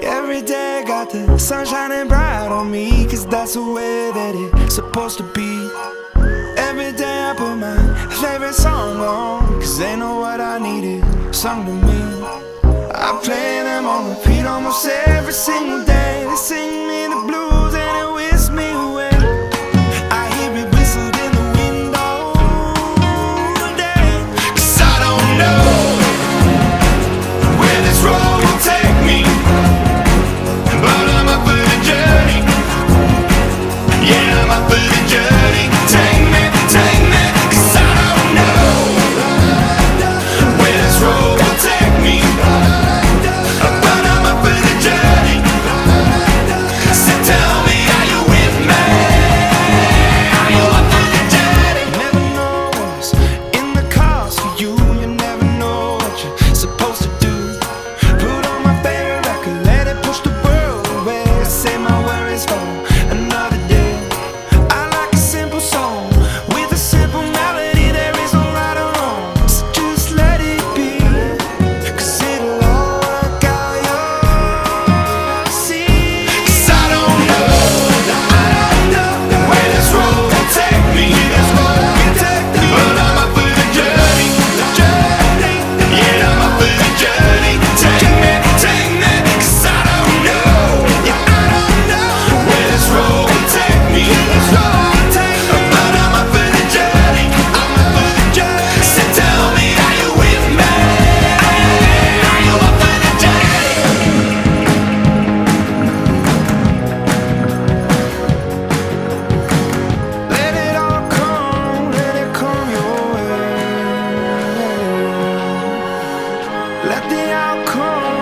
Every day got the sun shining bright on me, 'cause that's the way that it's supposed to be. Every day I put my favorite song on, 'cause they know what I needed sung to me. I play them on repeat almost every single day. They sing me the blues and it whisks me away. I hear it whistled in the window today. 'Cause I don't know where this road will take me, but I'm up for the journey. Yeah, I'm up for the journey. Take me, 'cause I don't know where this road will take me, but I'm up for the journey. So tell me, are you with me? Are you up for the journey? You never know what's in the cards for you. You never know what you're supposed to do. Put on my favorite record, let it push the world away. Save my worries for another day. I like a simple song with a simple melody. There is no right or wrong, so just let it be, 'cause it'll all work out, you'll see. 'Cause I don't know where this road will take me, but I'm up for the journey. Yeah, I'm up for the journey. Take me, 'cause I don't know where this road will take me, but I'm up for the journey. So tell me, are you with me? Are you up for the journey? Let it all come, let it come your way. Let the outcome